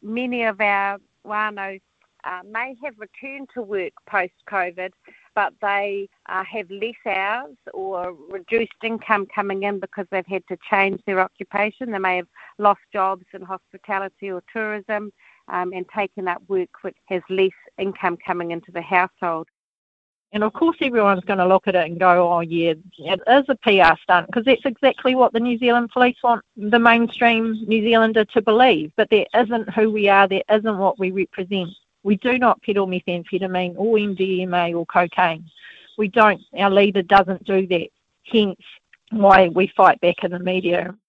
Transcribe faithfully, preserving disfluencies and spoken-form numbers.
many of our whānau uh, may have returned to work post-COVID, but they uh, have less hours or reduced income coming in because they've had to change their occupation. They may have lost jobs in hospitality or tourism um, and taken up work which has less income coming into the household. And of course everyone's going to look at it and go, oh yeah, it is a P R stunt, because that's exactly what the New Zealand police want the mainstream New Zealander to believe. But that isn't who we are, that isn't what we represent. We do not peddle methamphetamine or M D M A or cocaine. We don't. Our leader doesn't do that. Hence why we fight back in the media.